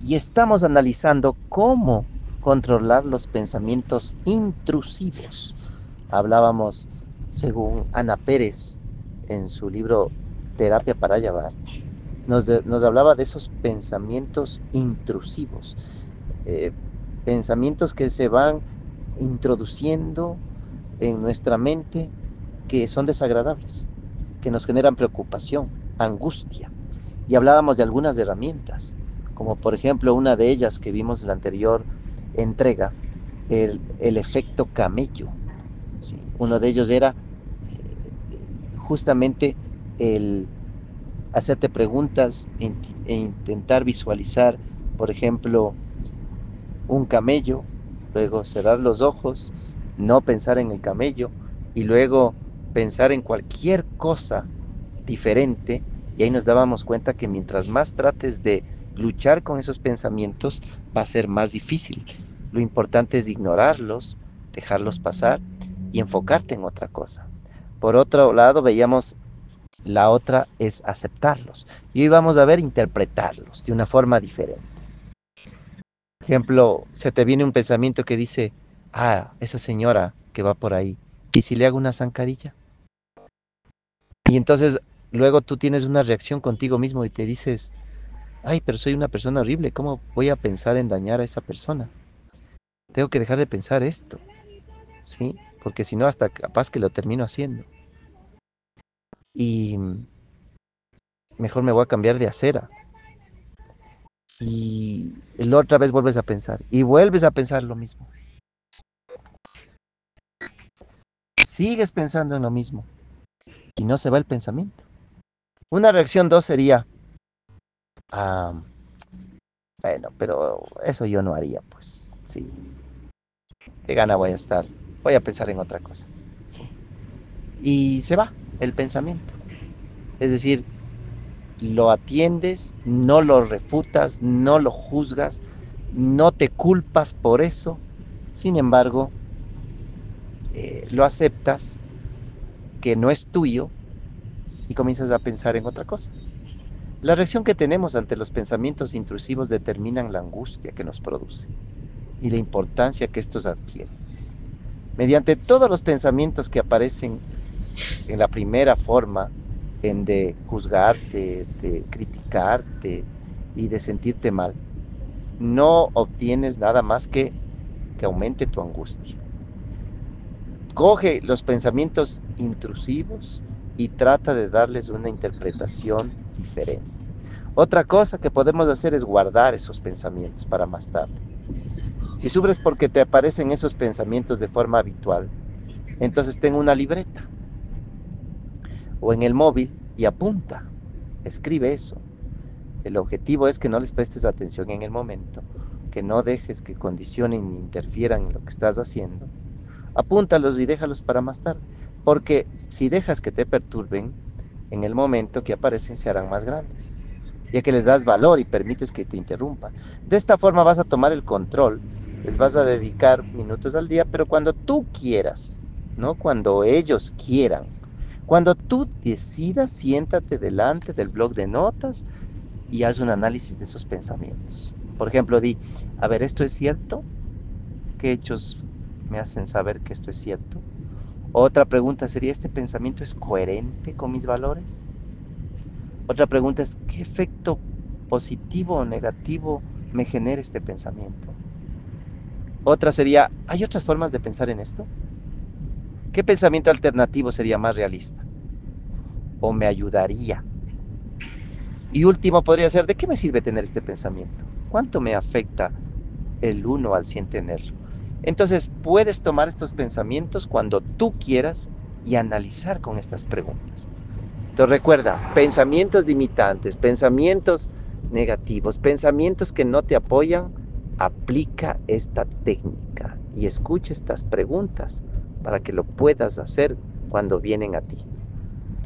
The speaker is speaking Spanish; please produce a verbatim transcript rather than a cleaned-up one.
y estamos analizando cómo controlar los pensamientos intrusivos. Hablábamos, según Ana Pérez, en su libro Terapia para Llevar, nos, de, nos hablaba de esos pensamientos intrusivos, eh, pensamientos que se van introduciendo en nuestra mente, que son desagradables, que nos generan preocupación, angustia. Y hablábamos de algunas herramientas, como por ejemplo una de ellas que vimos en la anterior entrega, el, el efecto camello. ¿Sí? Uno de ellos era eh, justamente el hacerte preguntas e, e intentar visualizar, por ejemplo, un camello, luego cerrar los ojos, no pensar en el camello y luego pensar en cualquier cosa diferente, y ahí nos dábamos cuenta que mientras más trates de luchar con esos pensamientos va a ser más difícil. Lo importante es ignorarlos, dejarlos pasar y enfocarte en otra cosa. Por otro lado, veíamos la otra es aceptarlos y hoy vamos a ver interpretarlos de una forma diferente. Por ejemplo, se te viene un pensamiento que dice, ah, esa señora que va por ahí, ¿y si le hago una zancadilla? Y entonces luego tú tienes una reacción contigo mismo y te dices, ay, pero soy una persona horrible, ¿cómo voy a pensar en dañar a esa persona? Tengo que dejar de pensar esto, ¿sí? Porque si no, hasta capaz que lo termino haciendo. Y mejor me voy a cambiar de acera. Y la otra vez vuelves a pensar y vuelves a pensar lo mismo. Sigues pensando en lo mismo y no se va el pensamiento. Una reacción dos sería, ah, bueno, pero eso yo no haría, pues, sí, qué gana voy a estar, voy a pensar en otra cosa, sí. Y se va el pensamiento. Es decir, lo atiendes, no lo refutas, no lo juzgas, no te culpas por eso, sin embargo, eh, lo aceptas que no es tuyo y comienzas a pensar en otra cosa. La reacción que tenemos ante los pensamientos intrusivos determinan la angustia que nos produce y la importancia que estos adquieren. Mediante todos los pensamientos que aparecen en la primera forma, en de juzgarte, de criticarte y de sentirte mal, no obtienes nada más que que aumente tu angustia. Coge los pensamientos intrusivos y trata de darles una interpretación diferente. Otra cosa que podemos hacer es guardar esos pensamientos para más tarde. Si sufres porque te aparecen esos pensamientos de forma habitual, entonces ten una libreta o en el móvil y apunta, escribe eso. El objetivo es que no les prestes atención en el momento, que no dejes que condicionen ni interfieran en lo que estás haciendo. Apúntalos y déjalos para más tarde, porque si dejas que te perturben, en el momento que aparecen se harán más grandes, ya que les das valor y permites que te interrumpan. De esta forma vas a tomar el control, les vas a dedicar minutos al día, pero cuando tú quieras, no cuando ellos quieran. Cuando tú decidas, siéntate delante del bloc de notas y haz un análisis de esos pensamientos. Por ejemplo, di, a ver, ¿esto es cierto? ¿Qué hechos me hacen saber que esto es cierto? Otra pregunta sería, ¿este pensamiento es coherente con mis valores? Otra pregunta es, ¿qué efecto positivo o negativo me genera este pensamiento? Otra sería, ¿hay otras formas de pensar en esto? ¿Qué pensamiento alternativo sería más realista? ¿O me ayudaría? Y último podría ser, ¿de qué me sirve tener este pensamiento? ¿Cuánto me afecta el uno al cien tenerlo? Entonces, puedes tomar estos pensamientos cuando tú quieras y analizar con estas preguntas. Entonces, recuerda, pensamientos limitantes, pensamientos negativos, pensamientos que no te apoyan, aplica esta técnica y escucha estas preguntas para que lo puedas hacer cuando vienen a ti.